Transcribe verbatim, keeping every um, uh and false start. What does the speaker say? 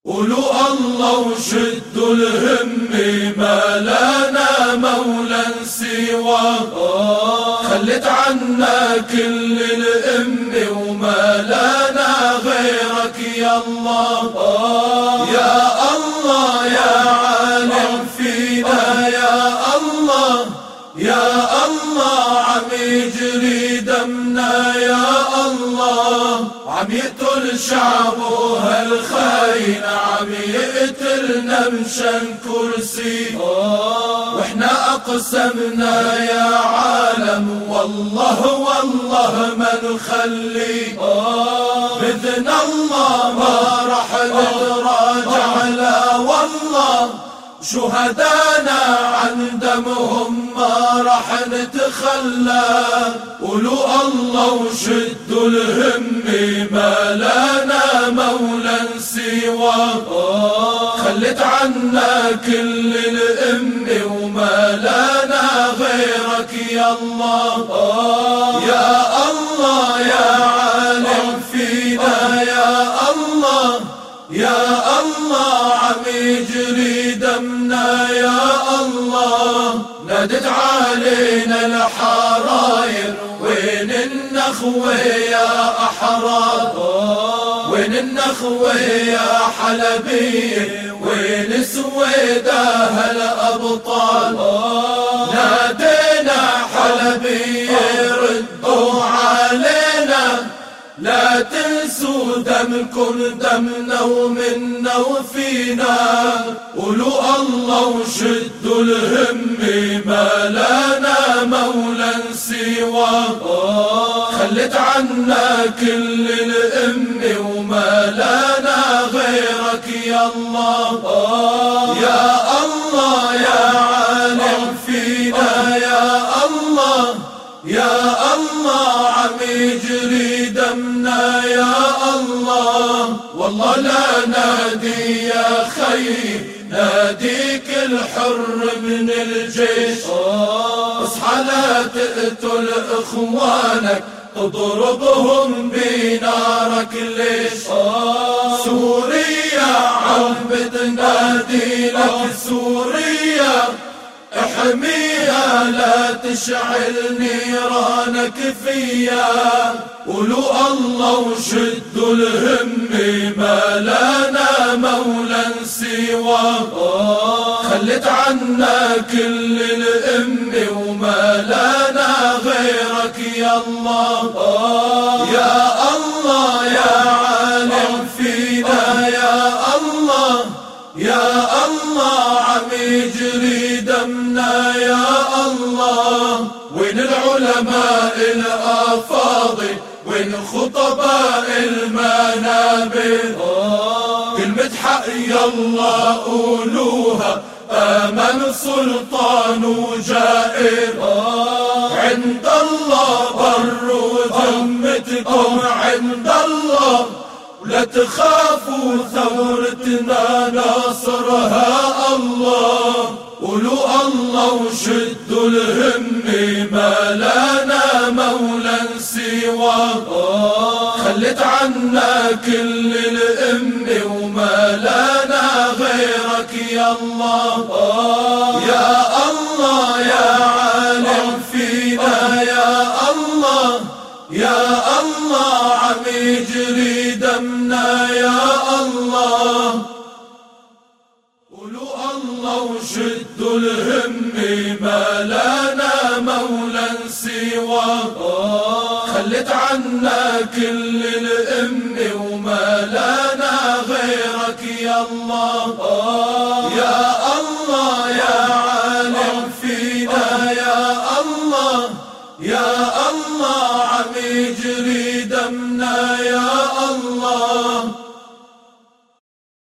قولوا الله وشدوا الهم، ما لنا مولى سواه. خلت عنا كل الأم وما لنا غيرك يا الله. يا الله يا عالم فينا يا الله، يا الله عم يجري دمنا يا الله. عم يقتل شعب وهالخاين عم يقتلنا مشان كرسي، واحنا اقسمنا يا عالم والله والله ما نخلي. باذن الله ما راح نتراجع لا والله، شهدانا عن دمهم ما راح نتخلى. قولوا الله وشدوا الهم، ما لنا مولى سواه. خلت عنا كل الأم وما لنا غيرك يا الله. يا الله يا عالم فينا يا الله، يا الله عم يجري دمنا يا الله. نادت علينا الحراير وين النخوة يا أحرار، وين النخوة يا حلبية، وين سويداها الأبطال. نادينا حلبية ردوا علينا، لا تنسوا دمكم دمنا ومنا وفينا. قولوا الله وشدوا الهم، ما لنا مولى سواه. خلت عنا كل الأم وما لنا غيرك يا الله. يا الله يا عالم فينا يا الله، يا الله عم يجري دمنا يا الله. والله لا نادي يا خي ناديك الحر من الجيش، اصحى لا تقتل اخوانك اضربهم بنارك ليش. سوريا عم بتنادي لك سوريا، احميها لا تشعل نيرانك فيا. قولوا الله وشدوا الهم، ما لنا مولى سواه. خلت عنا كل الأم وما لنا غيرك يا الله. يا الله يا عالم فينا يا الله، يا الله عم يجري دمنا يا الله. وين العلماء الأفاضل، وين خطباء المنابر، كلمة حق يلا قولوها آمن سلطان جائر. عند الله بروا ذمتكم عند الله، لا تخافوا ثورتنا ناصرها الله. قولوا الله وشدوا الهم، ما لنا مولى سواه. خلت عنا كل الأم وما لنا غيرك يا الله. يا الله يا عالم فينا يا الله، يا الله عم يجري دمنا يا الله. قولوا الله وشدوا الهم، ما لنا مولى سواه. خلت عنا كل الأم وما لنا غيرك يا الله. يا الله يا عالم فينا يا الله، يا الله عم يجري